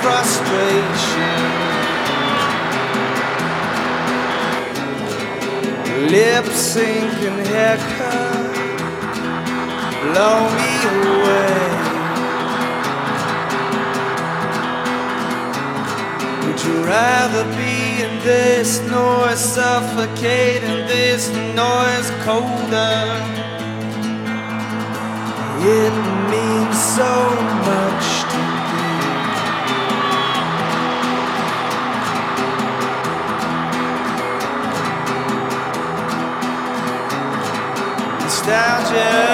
frustration. Lip sync and haircut blow me away. Would you rather be in this noise, suffocating this noise colder? It means so much to me. Nostalgia